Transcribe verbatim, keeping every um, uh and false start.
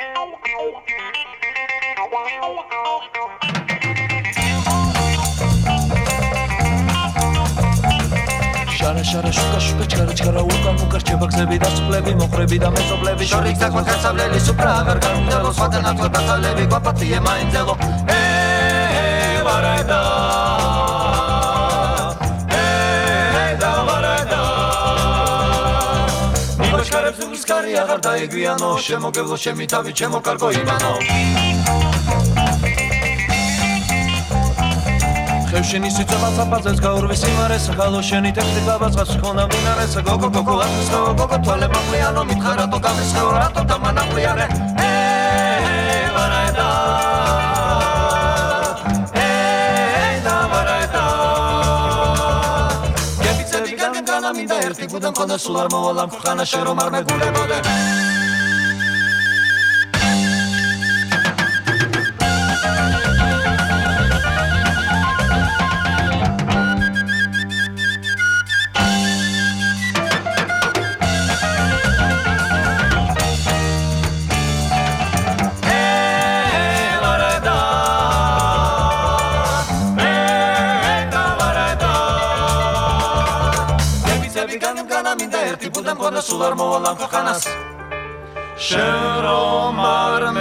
შარა შარა შუკა შუკა ჩქარა ჩქარა უკან უკან რჩება გზები და სუფლები მოხრები და მეწობლები შორი გზაქვე კაცავლელი სუფრა აღარ გამძლელო სხვაგან ათვა დასალები გვაპატიე მაინძელო ე ვარადა ე და ვარადა იმაშკარებს უსკარი აღარ დაეგვიანო შემოგევლო ჩემი თავი ჩემო კარგო ივანო შენი სიცოცხლე საფაზეს გაურვის იმარეს ხალო შენი ტექსტი ბაბაძას ხონა მინარეს გოგო გოგო ათის გოგო თვალე მაყლიანო მითხარა თო გამის ხევრატო და მანაყლიანე ე ვარადა ე და ვარადა გებიცები განგანა მინდა ერთი გუდან ხონდა სულ არ მოვალ ამ ხანა შე რომ არ მეგულებოდე სულ არ მოვალ ამ ხანას შენ რომ არ